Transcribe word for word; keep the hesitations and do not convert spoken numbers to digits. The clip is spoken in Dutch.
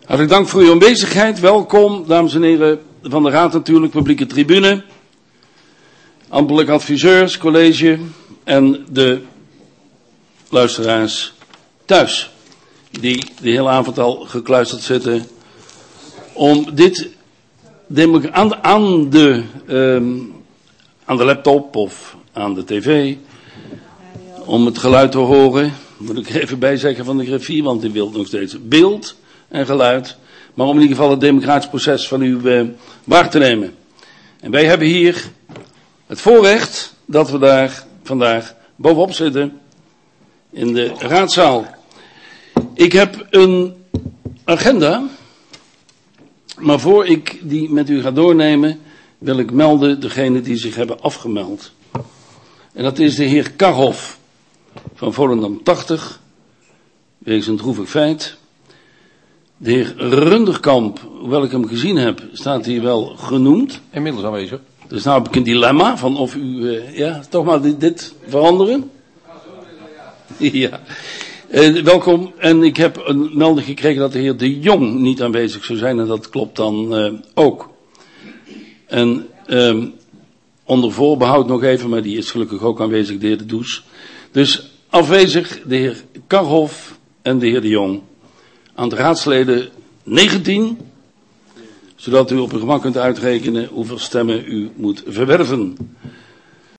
Hartelijk dank voor uw aanwezigheid. Welkom, dames en heren van de Raad natuurlijk, publieke tribune, ambtelijke adviseurs, college en de luisteraars thuis, die de hele avond al gekluisterd zitten om dit aan de, aan de, um, aan de laptop of aan de tv, om het geluid te horen, moet ik er even bij zeggen van de griffier, want die wil nog steeds beeld en geluid, maar om in ieder geval het democratisch proces van u uh, waar te nemen. En wij hebben hier het voorrecht dat we daar vandaag bovenop zitten in de raadzaal. Ik heb een agenda, maar voor ik die met u ga doornemen, wil ik melden degene die zich hebben afgemeld. En dat is de heer Karhoff van Volendam tachtig, wegens een droevig feit. De heer Runderkamp, hoewel ik hem gezien heb, staat hier wel genoemd. Inmiddels aanwezig. Dus nou heb ik een dilemma van of u, uh, ja, toch maar dit, dit veranderen. Ja. Uh, welkom. En ik heb een melding gekregen dat de heer De Jong niet aanwezig zou zijn. En dat klopt dan uh, ook. En uh, onder voorbehoud nog even, maar die is gelukkig ook aanwezig, de heer De Does. Dus afwezig de heer Karhoff en de heer De Jong. Aan de raadsleden negentien, zodat u op uw gemak kunt uitrekenen hoeveel stemmen u moet verwerven.